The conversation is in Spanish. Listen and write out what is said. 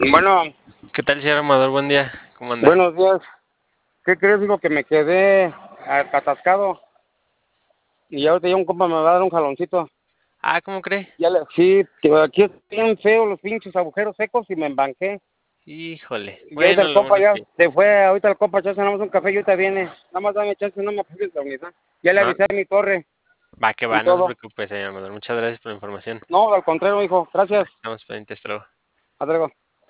Bueno, ¿Qué tal, señor Amador? Buen día. ¿Cómo anda? buenos días. ¿Qué crees? Digo que me quedé atascado y ahorita ya un compa me va a dar un jaloncito. Ah, ¿cómo cree? Sí, que aquí están feos los pinches agujeros secos y me embanqué. Híjole. Y ahorita Bueno, el lo compa bueno es ya que... se fue, ahorita el compa ya cenamos un café y ahorita viene. Nada más dame chance, no me apagues la unidad. Ya le No, avisé a mi torre va que y va, no se todo. preocupe, señor Amador. Muchas gracias por la información. No, al contrario, hijo. Gracias. Estamos pendientes, hasta luego. Hasta luego.